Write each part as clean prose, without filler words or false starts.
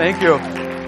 Thank you.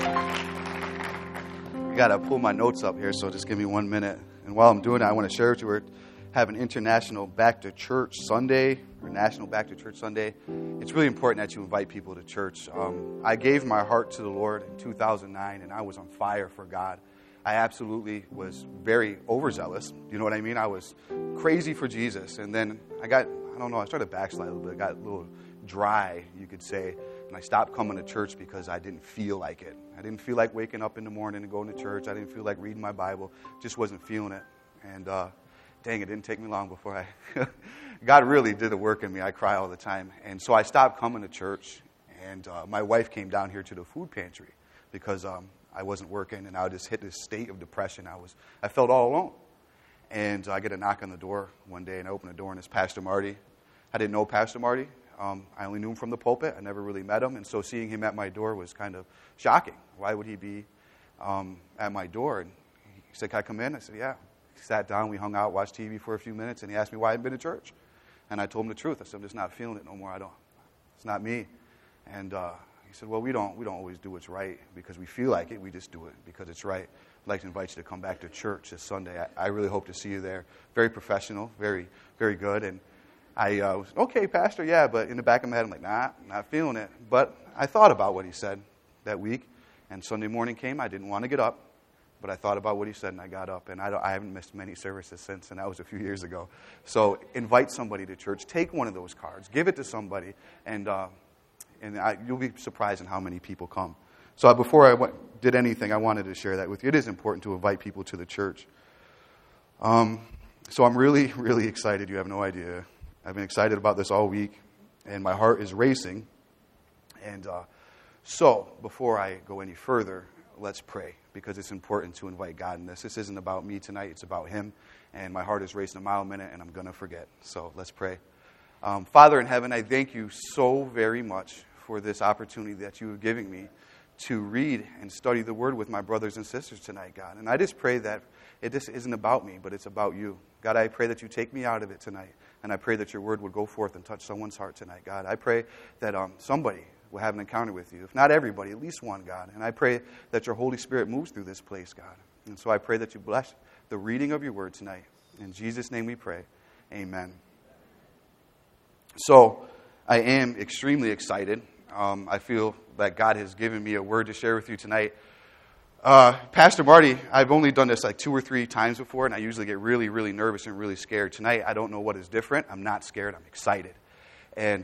I got to pull my notes up here, so just give me 1 minute. And while I'm doing it, I want to share with you, we're having International Back to Church Sunday, or National Back to Church Sunday. It's really important that you invite people to church. I gave my heart to the Lord in 2009, and I was on fire for God. I absolutely was very overzealous. You know what I mean? I was crazy for Jesus. And then I started to backslide a little bit. I got a little dry, you could say. And I stopped coming to church because I didn't feel like it. I didn't feel like waking up in the morning and going to church. I didn't feel like reading my Bible. Just wasn't feeling it. And dang, it didn't take me long before God really did a work in me. I cry all the time. And so I stopped coming to church. And my wife came down here to the food pantry because I wasn't working, and I just hit this state of depression. I felt all alone. And I get a knock on the door one day, and I open the door, and it's Pastor Marty. I didn't know Pastor Marty. I only knew him from the pulpit. I never really met him, and so seeing him at my door was kind of shocking. Why would he be at my door? And he said, "Can I come in?" I said, "Yeah." He sat down, we hung out, watched TV for a few minutes, and he asked me why I hadn't been to church. And I told him the truth. I said, "I'm just not feeling it no more. It's not me." And he said, "Well, we don't always do what's right because we feel like it. We just do it because it's right. I'd like to invite you to come back to church this Sunday. I really hope to see you there." Very professional, very, very good. And I was, "Okay, Pastor, yeah," but in the back of my head, I'm like, "Nah, not feeling it." But I thought about what he said that week, and Sunday morning came. I didn't want to get up, but I thought about what he said, and I got up. And I haven't missed many services since, and that was a few years ago. So invite somebody to church. Take one of those cards. Give it to somebody, and you'll be surprised at how many people come. So before I did anything, I wanted to share that with you. It is important to invite people to the church. So I'm really, really excited. You have no idea. I've been excited about this all week, and my heart is racing. And so before I go any further, let's pray, because it's important to invite God in this. This isn't about me tonight. It's about Him. And my heart is racing a mile a minute, and I'm going to forget. So let's pray. Father in heaven, I thank you so very much for this opportunity that you have given me to read and study the Word with my brothers and sisters tonight, God. And I just pray that it just isn't about me, but it's about you. God, I pray that you take me out of it tonight. And I pray that your Word would go forth and touch someone's heart tonight, God. I pray that somebody will have an encounter with you. If not everybody, at least one, God. And I pray that your Holy Spirit moves through this place, God. And so I pray that you bless the reading of your Word tonight. In Jesus' name we pray. Amen. So I am extremely excited. I feel that God has given me a word to share with you tonight. Pastor Marty, I've only done this like 2 or 3 times before, and I usually get really, really nervous and really scared. Tonight, I don't know what is different. I'm not scared. I'm excited. And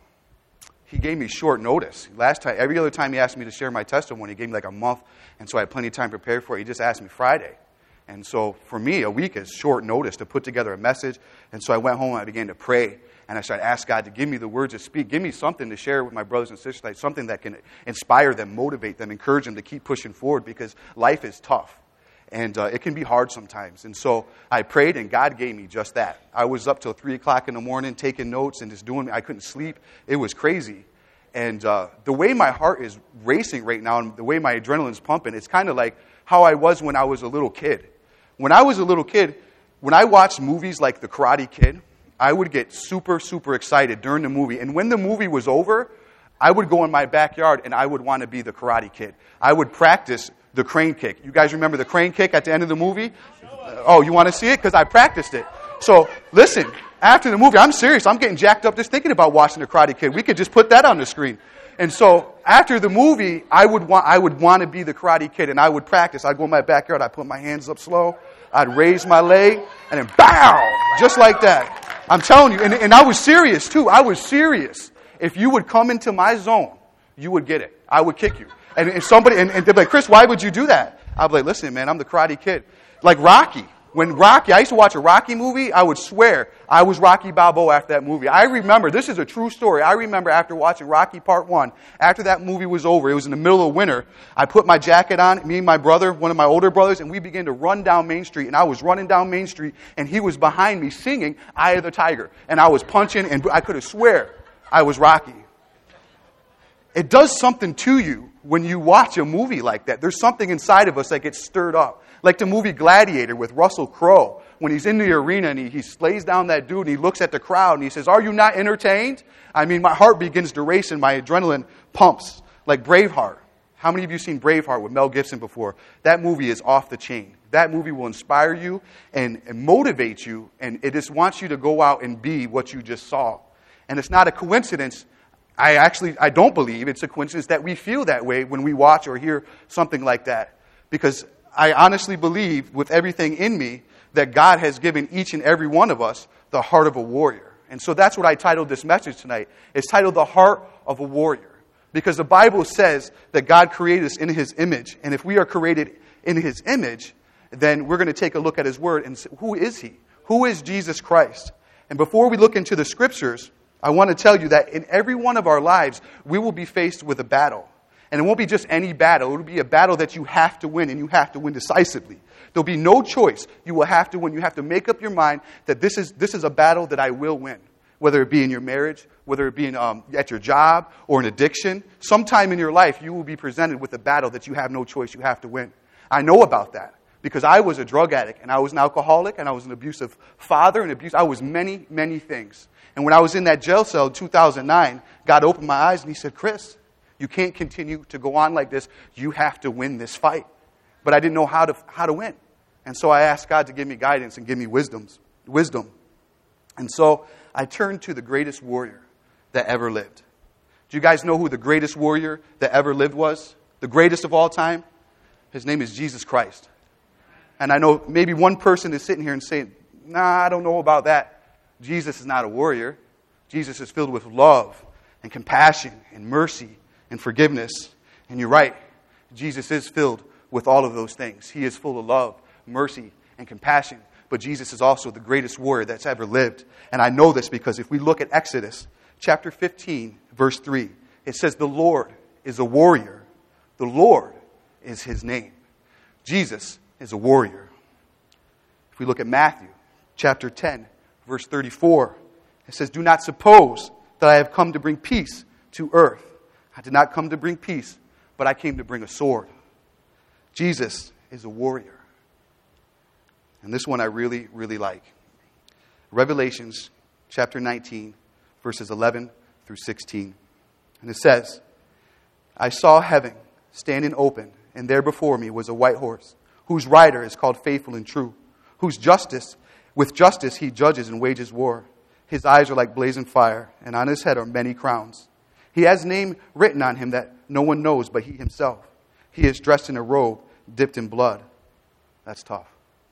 he gave me short notice. Every other time he asked me to share my testimony, he gave me like a month, and so I had plenty of time prepared for it. He just asked me Friday. And so for me, a week is short notice to put together a message. And so I went home and I began to pray. And I started to ask God to give me the words to speak. Give me something to share with my brothers and sisters, like something that can inspire them, motivate them, encourage them to keep pushing forward, because life is tough. And it can be hard sometimes. And so I prayed, and God gave me just that. I was up till 3 o'clock in the morning taking notes and just I couldn't sleep. It was crazy. And the way my heart is racing right now and the way my adrenaline's pumping, it's kind of like how I was when I was a little kid. When I was a little kid, when I watched movies like The Karate Kid, I would get super, super excited during the movie. And when the movie was over, I would go in my backyard and I would want to be the Karate Kid. I would practice the crane kick. You guys remember the crane kick at the end of the movie? Oh, you want to see it? Because I practiced it. So, listen, after the movie, I'm serious. I'm getting jacked up just thinking about watching the Karate Kid. We could just put that on the screen. And so, after the movie, I would want to be the Karate Kid, and I would practice. I'd go in my backyard, I'd put my hands up slow, I'd raise my leg, and then bow, just like that. I'm telling you, and I was serious too. I was serious. If you would come into my zone, you would get it. I would kick you. And they'd be like, "Chris, why would you do that?" I'd be like, "Listen, man, I'm the Karate Kid." Like Rocky. I used to watch a Rocky movie, I would swear I was Rocky Balboa after that movie. I remember, this is a true story, I remember after watching Rocky Part 1, after that movie was over, it was in the middle of winter, I put my jacket on, me and my brother, one of my older brothers, and we began to run down Main Street, and I was running down Main Street, and he was behind me singing Eye of the Tiger, and I was punching, and I could have swear I was Rocky. It does something to you when you watch a movie like that. There's something inside of us that gets stirred up. Like the movie Gladiator with Russell Crowe. When he's in the arena and he slays down that dude and he looks at the crowd and he says, "Are you not entertained?" I mean, my heart begins to race and my adrenaline pumps like Braveheart. How many of you seen Braveheart with Mel Gibson before? That movie is off the chain. That movie will inspire you and motivate you, and it just wants you to go out and be what you just saw. And it's not a coincidence. I don't believe it's a coincidence that we feel that way when we watch or hear something like that. Because I honestly believe with everything in me that God has given each and every one of us the heart of a warrior. And so that's what I titled this message tonight. It's titled The Heart of a Warrior. Because the Bible says that God created us in His image. And if we are created in His image, then we're going to take a look at His Word and say, who is He? Who is Jesus Christ? And before we look into the Scriptures, I want to tell you that in every one of our lives, we will be faced with a battle. And it won't be just any battle. It will be a battle that you have to win, and you have to win decisively. There'll be no choice. You will have to win. You have to make up your mind that this is a battle that I will win. Whether it be in your marriage, whether it be at your job or an addiction, sometime in your life you will be presented with a battle that you have no choice, you have to win. I know about that because I was a drug addict and I was an alcoholic and I was an abusive father and I was many, many things. And when I was in that jail cell in 2009, God opened my eyes and He said, Chris, you can't continue to go on like this. You have to win this fight. But I didn't know how to win. And so I asked God to give me guidance and give me wisdom. And so I turned to the greatest warrior that ever lived. Do you guys know who the greatest warrior that ever lived was? The greatest of all time? His name is Jesus Christ. And I know maybe one person is sitting here and saying, nah, I don't know about that. Jesus is not a warrior. Jesus is filled with love and compassion and mercy and forgiveness. And you're right. Jesus is filled with all of those things. He is full of love, mercy, and compassion. But Jesus is also the greatest warrior that's ever lived. And I know this because if we look at Exodus chapter 15, verse 3, it says, the Lord is a warrior. The Lord is His name. Jesus is a warrior. If we look at Matthew chapter 10, verse 34, it says, do not suppose that I have come to bring peace to earth. I did not come to bring peace, but I came to bring a sword. Jesus is a warrior. And this one I really, really like. Revelations chapter 19, verses 11 through 16. And it says, I saw heaven standing open, and there before me was a white horse, whose rider is called Faithful and True, with justice he judges and wages war. His eyes are like blazing fire, and on his head are many crowns. He has a name written on him that no one knows but he himself. He is dressed in a robe dipped in blood. That's tough.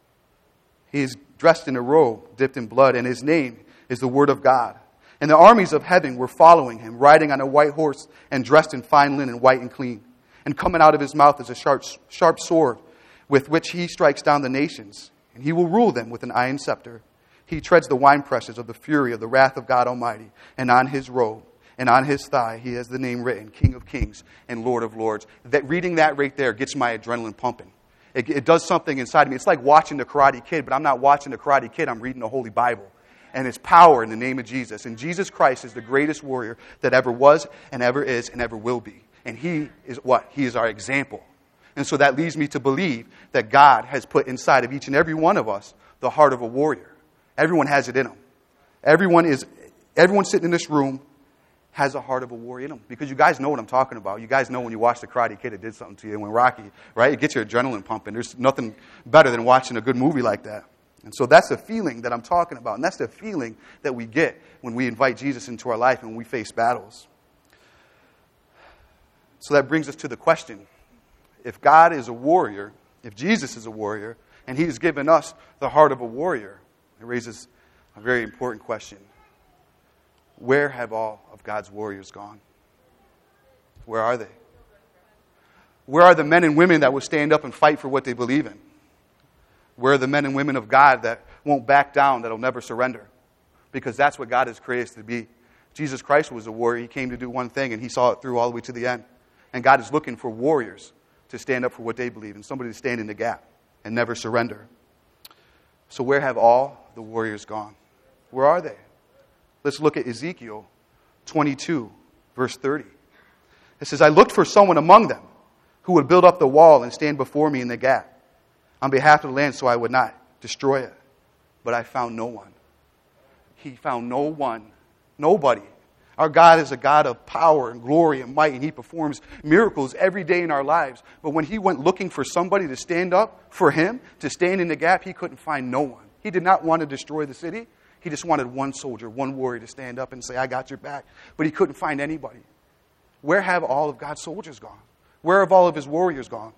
He is dressed in a robe dipped in blood, and his name is the Word of God. And the armies of heaven were following him, riding on a white horse and dressed in fine linen, white and clean. And coming out of his mouth is a sharp sword, with which he strikes down the nations. And he will rule them with an iron scepter. He treads the winepresses of the fury of the wrath of God Almighty. And on his robe and on his thigh he has the name written, King of Kings and Lord of Lords. Reading that right there gets my adrenaline pumping. It does something inside of me. It's like watching The Karate Kid, but I'm not watching The Karate Kid. I'm reading the Holy Bible. And it's power in the name of Jesus. And Jesus Christ is the greatest warrior that ever was and ever is and ever will be. And He is what? He is our example. And so that leads me to believe that God has put inside of each and every one of us the heart of a warrior. Everyone has it in them. Everyone sitting in this room has a heart of a warrior in them. Because you guys know what I'm talking about. You guys know when you watch The Karate Kid, it did something to you. When Rocky, right? It gets your adrenaline pumping. There's nothing better than watching a good movie like that. And so that's the feeling that I'm talking about. And that's the feeling that we get when we invite Jesus into our life and when we face battles. So that brings us to the question. If God is a warrior, if Jesus is a warrior, and He's given us the heart of a warrior, it raises a very important question. Where have all of God's warriors gone? Where are they? Where are the men and women that will stand up and fight for what they believe in? Where are the men and women of God that won't back down, that will never surrender? Because that's what God has created us to be. Jesus Christ was a warrior. He came to do one thing, and He saw it through all the way to the end. And God is looking for warriors to stand up for what they believe in, somebody to stand in the gap and never surrender. So where have all the warriors gone? Where are they? Let's look at Ezekiel 22, verse 30. It says, I looked for someone among them who would build up the wall and stand before me in the gap on behalf of the land so I would not destroy it. But I found no one. He found no one, nobody Our God is a God of power and glory and might, and He performs miracles every day in our lives. But when He went looking for somebody to stand up for Him, to stand in the gap, He couldn't find no one. He did not want to destroy the city. He just wanted one soldier, one warrior to stand up and say, I got your back. But He couldn't find anybody. Where have all of God's soldiers gone? Where have all of His warriors gone?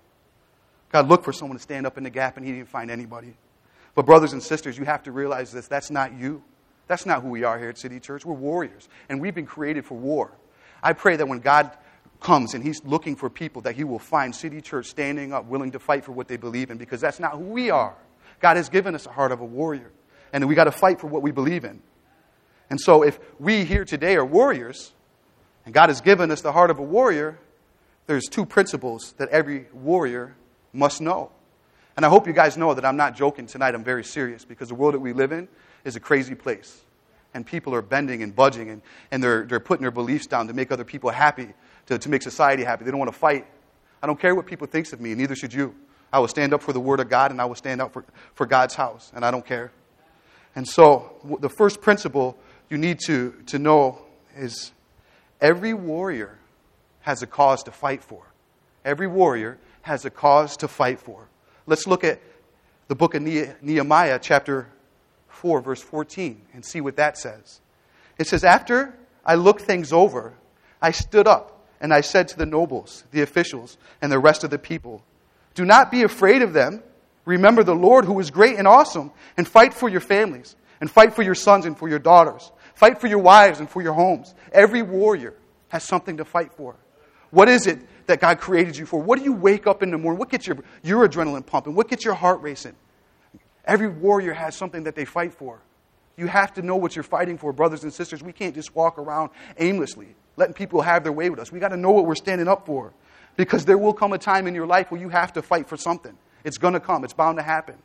God looked for someone to stand up in the gap, and He didn't find anybody. But brothers and sisters, you have to realize this. That's not you. That's not who we are here at City Church. We're warriors, and we've been created for war. I pray that when God comes and He's looking for people, that He will find City Church standing up, willing to fight for what they believe in, because that's not who we are. God has given us a heart of a warrior, and we got to fight for what we believe in. And so if we here today are warriors, and God has given us the heart of a warrior, there's two principles that every warrior must know. And I hope you guys know that I'm not joking tonight. I'm very serious, because the world that we live in is a crazy place. And people are bending and budging, and they're putting their beliefs down to make other people happy, to make society happy. They don't want to fight. I don't care what people think of me, and neither should you. I will stand up for the Word of God, and I will stand up for God's house, and I don't care. And so the first principle you need to know is every warrior has a cause to fight for. Every warrior has a cause to fight for. Let's look at the book of Nehemiah, chapter 4, verse 14, and see what that says. It says, after I looked things over, I stood up and I said to the nobles, the officials, and the rest of the people, do not be afraid of them. Remember the Lord who is great and awesome, and fight for your families, and fight for your sons and for your daughters. Fight for your wives and for your homes. Every warrior has something to fight for. What is it that God created you for? What do you wake up in the morning? What gets your adrenaline pumping? What gets your heart racing? Every warrior has something that they fight for. You have to know what you're fighting for, brothers and sisters. We can't just walk around aimlessly, letting people have their way with us. We got to know what we're standing up for, because there will come a time in your life where you have to fight for something. It's going to come. It's bound to happen.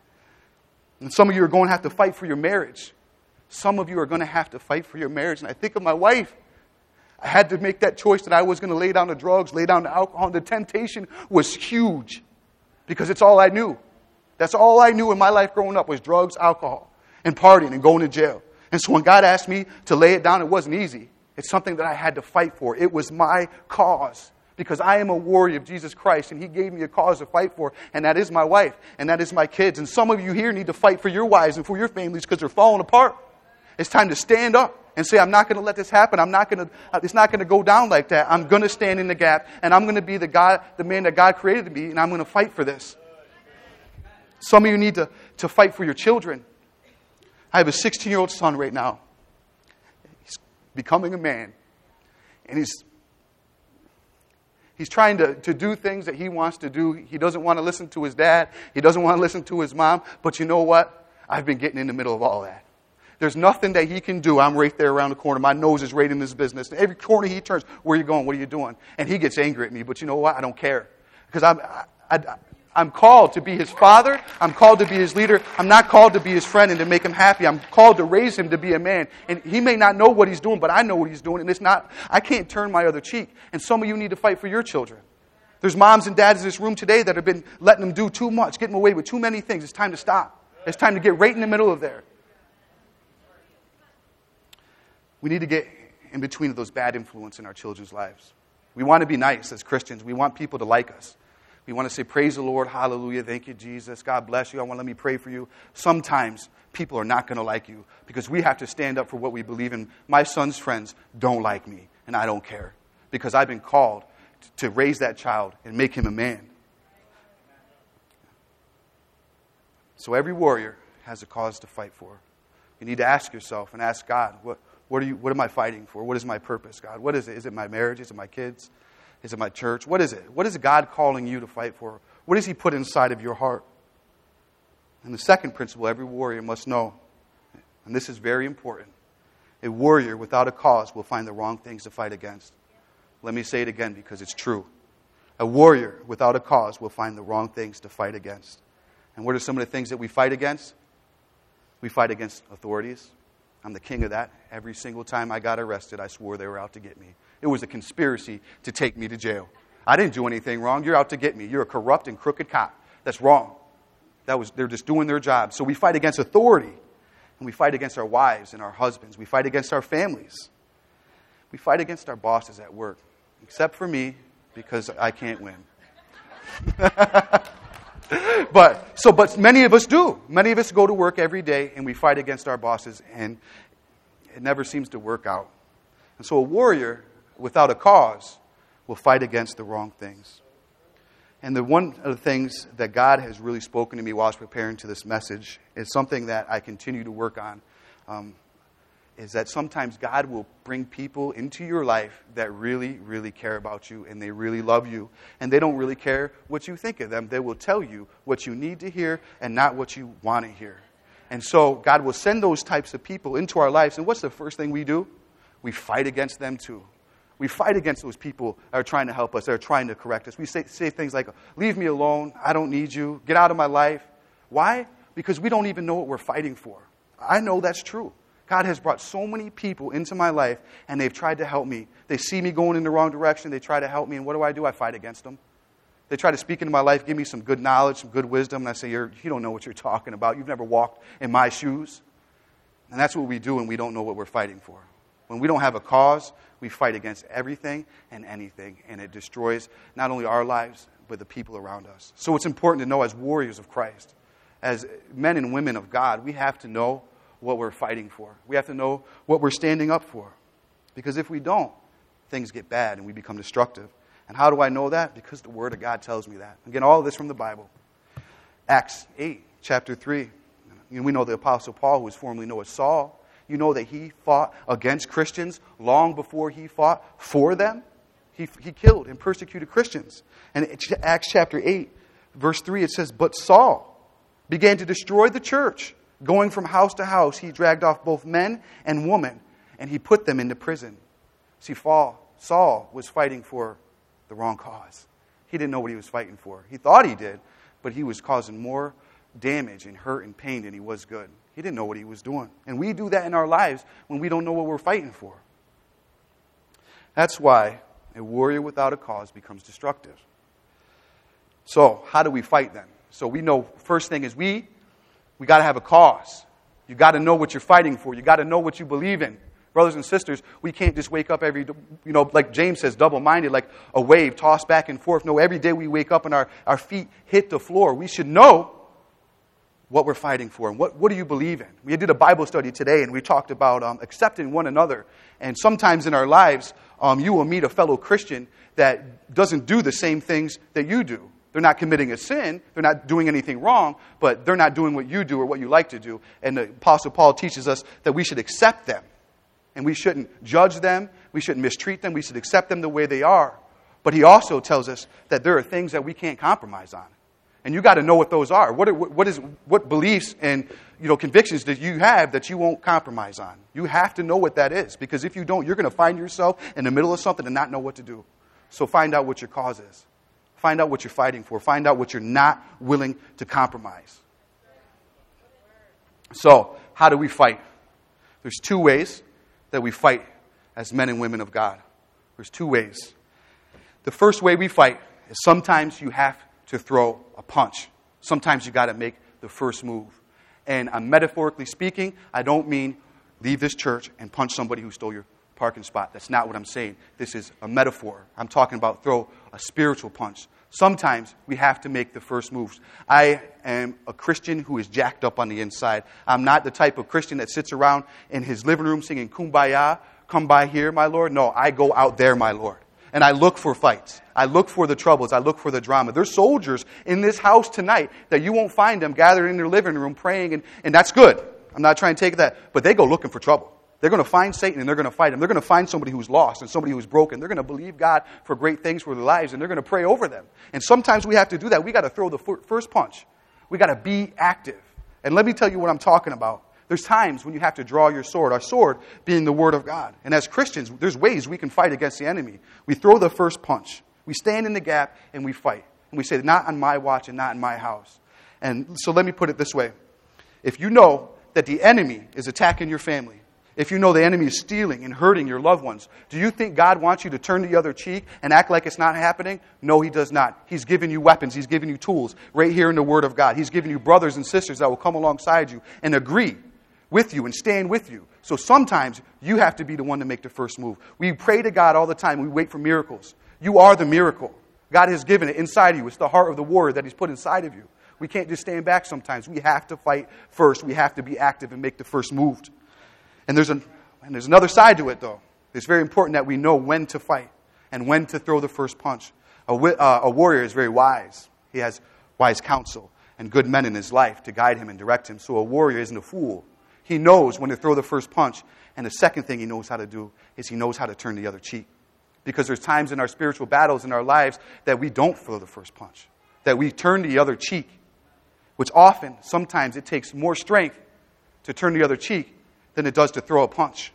And some of you are going to have to fight for your marriage. Some of you are going to have to fight for your marriage. And I think of my wife. I had to make that choice that I was going to lay down the drugs, lay down the alcohol. The temptation was huge, because it's all I knew. That's all I knew in my life growing up was drugs, alcohol, and partying and going to jail. And so when God asked me to lay it down, it wasn't easy. It's something that I had to fight for. It was my cause, because I am a warrior of Jesus Christ, and He gave me a cause to fight for, and that is my wife, and that is my kids. And some of you here need to fight for your wives and for your families, because they're falling apart. It's time to stand up and say, I'm not going to let this happen. It's not going to go down like that. I'm going to stand in the gap, and I'm going to be the man that God created to be, and I'm going to fight for this. Some of you need to fight for your children. I have a 16-year-old son right now. He's becoming a man, and he's trying to do things that he wants to do. He doesn't want to listen to his dad. He doesn't want to listen to his mom. But you know what? I've been getting in the middle of all that. There's nothing that he can do. I'm right there around the corner. My nose is right in his business. Every corner he turns, where are you going? What are you doing? And he gets angry at me. But you know what? I don't care. Because I'm called to be his father. I'm called to be his leader. I'm not called to be his friend and to make him happy. I'm called to raise him to be a man. And he may not know what he's doing, but I know what he's doing. And I can't turn my other cheek. And some of you need to fight for your children. There's moms and dads in this room today that have been letting them do too much, getting away with too many things. It's time to stop. It's time to get right in the middle of there. We need to get in between those bad influences in our children's lives. We want to be nice as Christians. We want people to like us. We want to say, praise the Lord, hallelujah, thank you, Jesus, God bless you, I want to let me pray for you. Sometimes people are not going to like you, because we have to stand up for what we believe in. My son's friends don't like me, and I don't care, because I've been called to raise that child and make him a man. So every warrior has a cause to fight for. You need to ask yourself and ask God, what am I fighting for? What is my purpose, God? What is it? Is it my marriage? Is it my kids? Is it my church? What is it? What is God calling you to fight for? What does He put inside of your heart? And the second principle every warrior must know, and this is very important, a warrior without a cause will find the wrong things to fight against. Let me say it again, because it's true. A warrior without a cause will find the wrong things to fight against. And what are some of the things that we fight against? We fight against authorities. I'm the king of that. Every single time I got arrested, I swore they were out to get me. It was a conspiracy to take me to jail. I didn't do anything wrong. You're out to get me. You're a corrupt and crooked cop. That's wrong. They're just doing their job. So we fight against authority. And we fight against our wives and our husbands. We fight against our families. We fight against our bosses at work, except for me, because I can't win. But many of us do. Many of us go to work every day and we fight against our bosses, and it never seems to work out. And so a warrior without a cause will fight against the wrong things. And one of the things that God has really spoken to me while I was preparing to this message is something that I continue to work on, is that sometimes God will bring people into your life that really, really care about you, and they really love you, and they don't really care what you think of them. They will tell you what you need to hear and not what you want to hear. And so God will send those types of people into our lives, and what's the first thing we do? We fight against them too. We fight against those people that are trying to help us, that are trying to correct us. We say things like, leave me alone, I don't need you, get out of my life. Why? Because we don't even know what we're fighting for. I know that's true. God has brought so many people into my life, and they've tried to help me. They see me going in the wrong direction, they try to help me, and what do? I fight against them. They try to speak into my life, give me some good knowledge, some good wisdom, and I say, you don't know what you're talking about. You've never walked in my shoes. And that's what we do when we don't know what we're fighting for. When we don't have a cause, we fight against everything and anything, and it destroys not only our lives, but the people around us. So it's important to know, as warriors of Christ, as men and women of God, we have to know what we're fighting for. We have to know what we're standing up for. Because if we don't, things get bad and we become destructive. And how do I know that? Because the Word of God tells me that. Again, all of this from the Bible. Acts 8, chapter 3. We know the Apostle Paul, who was formerly known as Saul. You know that he fought against Christians long before he fought for them. He killed and persecuted Christians. And in Acts chapter 8, verse 3, it says, "But Saul began to destroy the church. Going from house to house, he dragged off both men and women, and he put them into prison." See, Saul was fighting for the wrong cause. He didn't know what he was fighting for. He thought he did, but he was causing more damage and hurt and pain than he was good. He didn't know what he was doing. And we do that in our lives when we don't know what we're fighting for. That's why a warrior without a cause becomes destructive. So, how do we fight then? So we know, first thing is we got to have a cause. You got to know what you're fighting for. You got to know what you believe in. Brothers and sisters, we can't just wake up like James says, double-minded, like a wave tossed back and forth. No, every day we wake up and our feet hit the floor. We should know what we're fighting for and what do you believe in. We did a Bible study today and we talked about accepting one another. And sometimes in our lives, you will meet a fellow Christian that doesn't do the same things that you do. They're not committing a sin. They're not doing anything wrong, but they're not doing what you do or what you like to do. And the Apostle Paul teaches us that we should accept them. And we shouldn't judge them. We shouldn't mistreat them. We should accept them the way they are. But he also tells us that there are things that we can't compromise on. And you got to know what those are. What beliefs and convictions that you have that you won't compromise on. You have to know what that is. Because if you don't, you're going to find yourself in the middle of something and not know what to do. So find out what your cause is. Find out what you're fighting for. Find out what you're not willing to compromise. So, how do we fight? There's two ways that we fight as men and women of God. There's two ways. The first way we fight is sometimes you have to throw a punch. Sometimes you got to make the first move. And metaphorically speaking, I don't mean leave this church and punch somebody who stole your parking spot. That's not what I'm saying. This is a metaphor. I'm talking about throw a spiritual punch. Sometimes we have to make the first moves. I am a Christian who is jacked up on the inside. I'm not the type of Christian that sits around in his living room singing Kumbaya, come by here, my Lord. No, I go out there, my Lord. And I look for fights. I look for the troubles. I look for the drama. There's soldiers in this house tonight that you won't find them gathered in their living room praying, and that's good. I'm not trying to take that. But they go looking for trouble. They're going to find Satan and they're going to fight him. They're going to find somebody who's lost and somebody who's broken. They're going to believe God for great things for their lives and they're going to pray over them. And sometimes we have to do that. We got to throw the first punch. We got to be active. And let me tell you what I'm talking about. There's times when you have to draw your sword. Our sword being the Word of God. And as Christians, there's ways we can fight against the enemy. We throw the first punch. We stand in the gap and we fight. And we say, not on my watch and not in my house. And so let me put it this way. If you know that the enemy is attacking your family, if you know the enemy is stealing and hurting your loved ones, do you think God wants you to turn the other cheek and act like it's not happening? No, He does not. He's given you weapons. He's given you tools right here in the Word of God. He's given you brothers and sisters that will come alongside you and agree with you and stand with you. So sometimes you have to be the one to make the first move. We pray to God all the time. We wait for miracles. You are the miracle. God has given it inside of you. It's the heart of the warrior that He's put inside of you. We can't just stand back sometimes. We have to fight first. We have to be active and make the first move. And there's another side to it, though. It's very important that we know when to fight and when to throw the first punch. A warrior is very wise. He has wise counsel and good men in his life to guide him and direct him. So a warrior isn't a fool. He knows when to throw the first punch. And the second thing he knows how to do is he knows how to turn the other cheek. Because there's times in our spiritual battles in our lives that we don't throw the first punch, that we turn the other cheek, which often, sometimes it takes more strength to turn the other cheek than it does to throw a punch.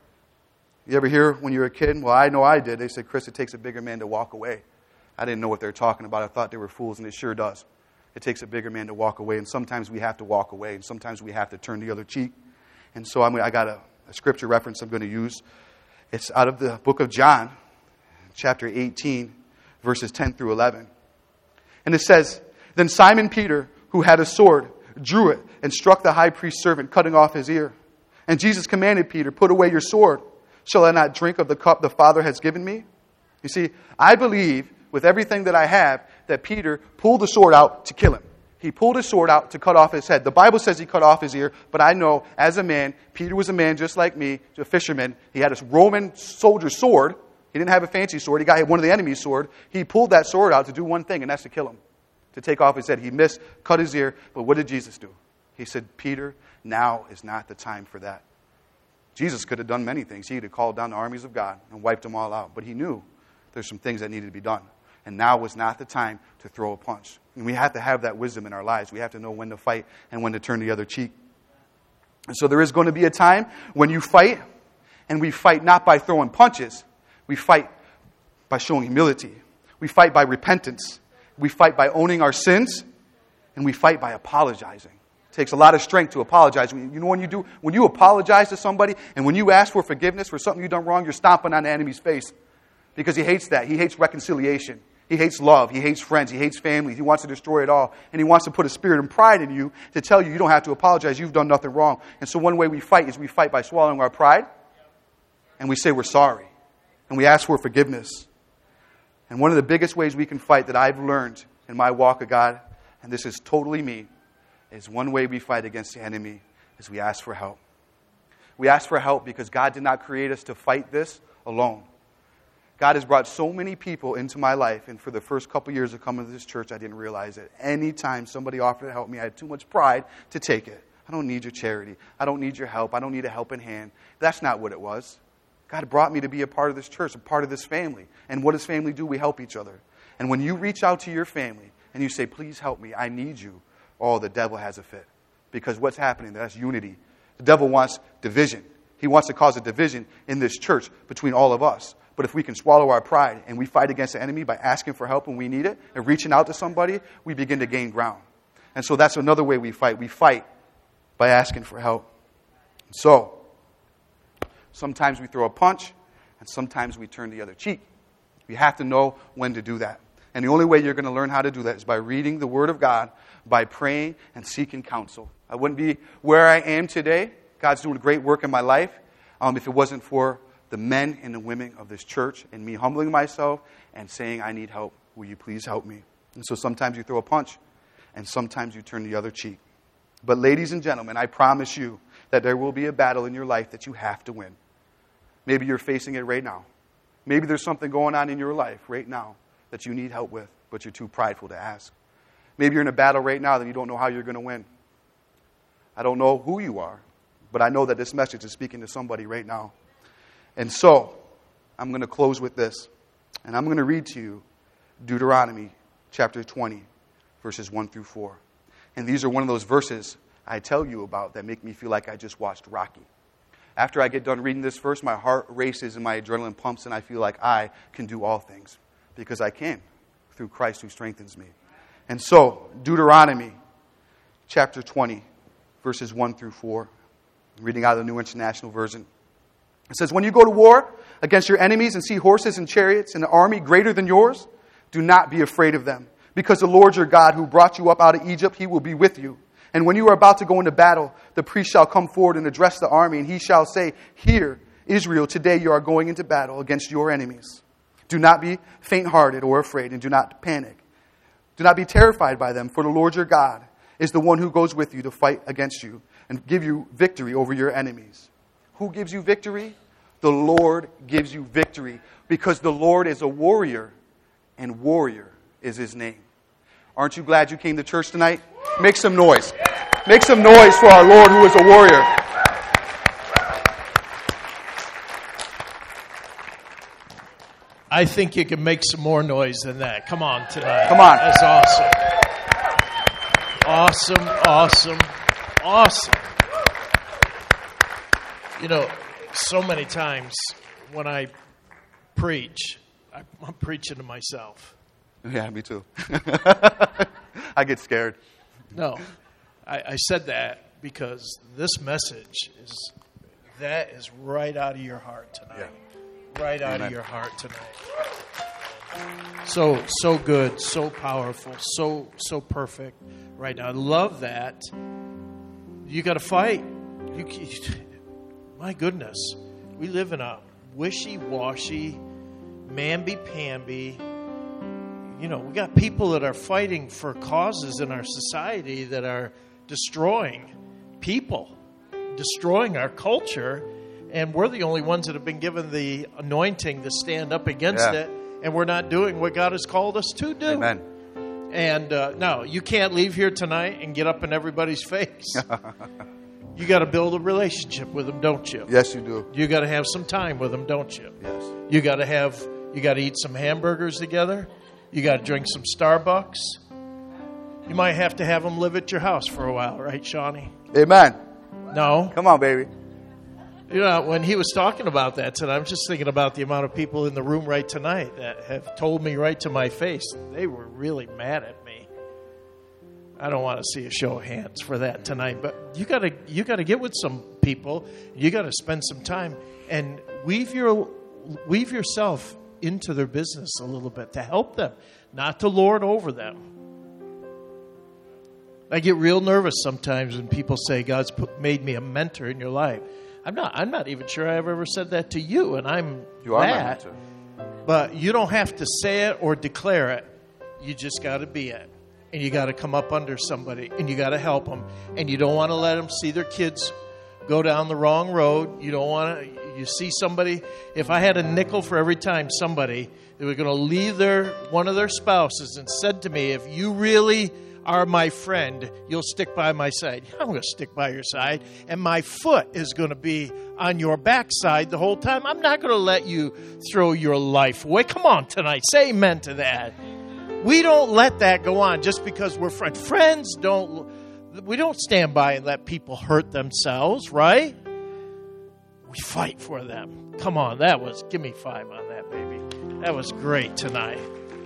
You ever hear when you were a kid? Well, I know I did. They said, Chris, it takes a bigger man to walk away. I didn't know what they were talking about. I thought they were fools, and it sure does. It takes a bigger man to walk away, and sometimes we have to walk away, and sometimes we have to turn the other cheek. And so I got a scripture reference I'm going to use. It's out of the book of John, chapter 18, verses 10 through 11. And it says, Then Simon Peter, who had a sword, drew it and struck the high priest's servant, cutting off his ear. And Jesus commanded Peter, Put away your sword. Shall I not drink of the cup the Father has given me? You see, I believe with everything that I have that Peter pulled the sword out to kill him. He pulled his sword out to cut off his head. The Bible says he cut off his ear, but I know as a man, Peter was a man just like me, a fisherman. He had a Roman soldier's sword. He didn't have a fancy sword. He got one of the enemy's sword. He pulled that sword out to do one thing, and that's to kill him, to take off his head. He missed, cut his ear, but what did Jesus do? He said, Peter, now is not the time for that. Jesus could have done many things. He could have called down the armies of God and wiped them all out. But he knew there's some things that needed to be done. And now was not the time to throw a punch. And we have to have that wisdom in our lives. We have to know when to fight and when to turn the other cheek. And so there is going to be a time when you fight, and we fight not by throwing punches. We fight by showing humility. We fight by repentance. We fight by owning our sins. And we fight by apologizing. It takes a lot of strength to apologize. You know when you apologize to somebody and when you ask for forgiveness for something you've done wrong, you're stomping on the enemy's face. Because he hates that. He hates reconciliation. He hates love. He hates friends. He hates family. He wants to destroy it all. And he wants to put a spirit of pride in you to tell you don't have to apologize. You've done nothing wrong. And so one way we fight is we fight by swallowing our pride. And we say we're sorry. And we ask for forgiveness. And one of the biggest ways we can fight that I've learned in my walk of God, and this is totally me, is one way we fight against the enemy is we ask for help. We ask for help because God did not create us to fight this alone. God has brought so many people into my life, and for the first couple years of coming to this church, I didn't realize it. Anytime somebody offered to help me, I had too much pride to take it. I don't need your charity. I don't need your help. I don't need a helping hand. That's not what it was. God brought me to be a part of this church, a part of this family. And what does family do? We help each other. And when you reach out to your family and you say, please help me, I need you, oh, the devil has a fit. Because what's happening? That's unity. The devil wants division. He wants to cause a division in this church between all of us. But if we can swallow our pride and we fight against the enemy by asking for help when we need it and reaching out to somebody, we begin to gain ground. And so that's another way we fight. We fight by asking for help. So, sometimes we throw a punch and sometimes we turn the other cheek. You have to know when to do that. And the only way you're going to learn how to do that is by reading the Word of God, by praying and seeking counsel. I wouldn't be where I am today. God's doing a great work in my life if it wasn't for the men and the women of this church and me humbling myself and saying, I need help. Will you please help me? And so sometimes you throw a punch and sometimes you turn the other cheek. But ladies and gentlemen, I promise you that there will be a battle in your life that you have to win. Maybe you're facing it right now. Maybe there's something going on in your life right now that you need help with, but you're too prideful to ask. Maybe you're in a battle right now that you don't know how you're going to win. I don't know who you are, but I know that this message is speaking to somebody right now. And so, I'm going to close with this. And I'm going to read to you Deuteronomy chapter 20, verses 1 through 4. And these are one of those verses I tell you about that make me feel like I just watched Rocky. After I get done reading this verse, my heart races and my adrenaline pumps, and I feel like I can do all things. Because I can, through Christ who strengthens me. And so, Deuteronomy chapter 20, verses 1 through 4. I'm reading out of the New International Version. It says, when you go to war against your enemies and see horses and chariots and an army greater than yours, do not be afraid of them. Because the Lord your God who brought you up out of Egypt, He will be with you. And when you are about to go into battle, the priest shall come forward and address the army, and he shall say, Hear, Israel, today you are going into battle against your enemies. Do not be faint-hearted or afraid, and do not panic. Do not be terrified by them, for the Lord your God is the one who goes with you to fight against you and give you victory over your enemies. Who gives you victory? The Lord gives you victory, because the Lord is a warrior, and warrior is his name. Aren't you glad you came to church tonight? Make some noise. Make some noise for our Lord who is a warrior. I think you can make some more noise than that. Come on tonight. Come on. That's awesome. Awesome. You know, so many times when I preach, I'm preaching to myself. Yeah, me too. I get scared. No, I said that because this message is right out of your heart tonight. Yeah. Right out Amen. of your heart tonight. So good, so powerful, so perfect right now. I love that. You got to fight. My goodness, we live in a wishy-washy, mamby-pamby. You know, we got people that are fighting for causes in our society that are destroying people, destroying our culture. And we're the only ones that have been given the anointing to stand up against it. And we're not doing what God has called us to do. Amen. And no, you can't leave here tonight and get up in everybody's face. You got to build a relationship with them, don't you? Yes, you do. You got to have some time with them, don't you? Yes. You got to eat some hamburgers together. You got to drink some Starbucks. You might have to have them live at your house for a while, right, Shawnee? Amen. No. Come on, baby. You know, when he was talking about that tonight, I'm just thinking about the amount of people in the room right tonight that have told me right to my face they were really mad at me. I don't want to see a show of hands for that tonight, but you got to get with some people. You got to spend some time and weave yourself into their business a little bit to help them, not to lord over them. I get real nervous sometimes when people say God's made me a mentor in your life. I'm not even sure I've ever said that to you, and You are my mentor. But you don't have to say it or declare it. You just got to be it. And you got to come up under somebody, and you got to help them. And you don't want to let them see their kids go down the wrong road. You don't want to. You see somebody. If I had a nickel for every time somebody that was going to leave one of their spouses and said to me, if you really are my friend, you'll stick by my side. I'm going to stick by your side, and my foot is going to be on your backside the whole time. I'm not going to let you throw your life away. Come on tonight. Say amen to that. We don't let that go on just because we're friends. We don't stand by and let people hurt themselves, right? We fight for them. Come on, give me 5 on that, baby. That was great tonight.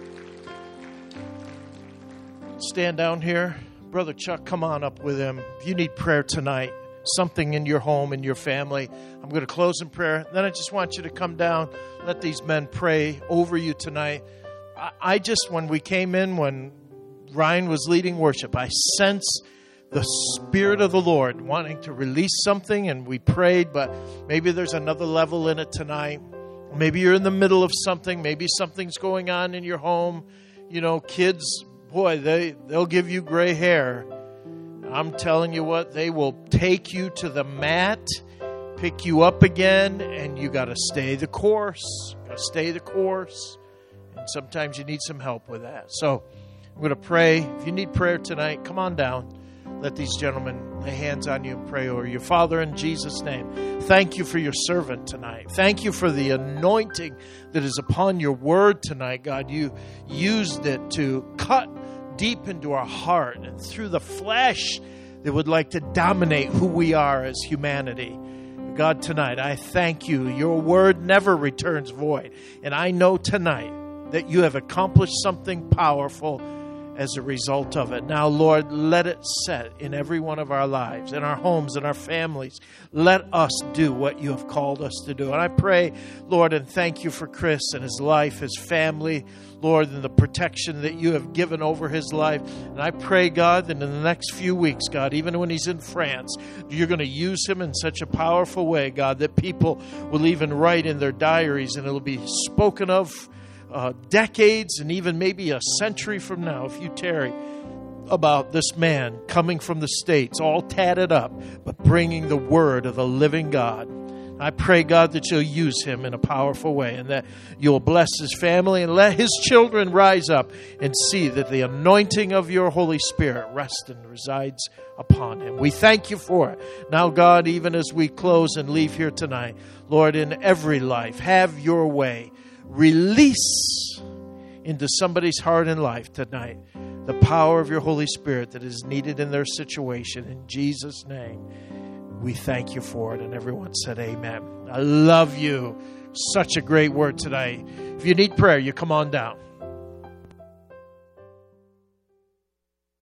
Stand down here. Brother Chuck, come on up with him. If you need prayer tonight, something in your home, in your family, I'm going to close in prayer. Then I just want you to come down. Let these men pray over you tonight. When we came in, when Ryan was leading worship, I sense the Spirit of the Lord wanting to release something, and we prayed, but maybe there's another level in it tonight. Maybe you're in the middle of something. Maybe something's going on in your home. You know, kids, boy, they'll give you gray hair. I'm telling you what, they will take you to the mat, pick you up again, and you got to stay the course. Stay the course. And sometimes you need some help with that. So I'm going to pray. If you need prayer tonight, come on down. Let these gentlemen lay hands on you and pray over you. Father, in Jesus' name, thank you for your servant tonight. Thank you for the anointing that is upon your word tonight, God. You used it to cut deep into our heart and through the flesh that would like to dominate who we are as humanity. God, tonight, I thank you. Your word never returns void. And I know tonight that you have accomplished something powerful. as a result of it. Now, Lord, let it set in every one of our lives, in our homes, in our families. Let us do what you have called us to do. And I pray, Lord, and thank you for Chris and his life, his family, Lord, and the protection that you have given over his life. And I pray, God, that in the next few weeks, God, even when he's in France, you're going to use him in such a powerful way, God, that people will even write in their diaries and it'll be spoken of decades and even maybe a century from now, if you tarry, about this man coming from the States, all tatted up, but bringing the word of the living God. I pray, God, that you'll use him in a powerful way and that you'll bless his family and let his children rise up and see that the anointing of your Holy Spirit rests and resides upon him. We thank you for it. Now, God, even as we close and leave here tonight, Lord, in every life, have your way. Release into somebody's heart and life tonight the power of your Holy Spirit that is needed in their situation. In Jesus' name, we thank you for it. And everyone said amen. I love you. Such a great word tonight. If you need prayer, you come on down.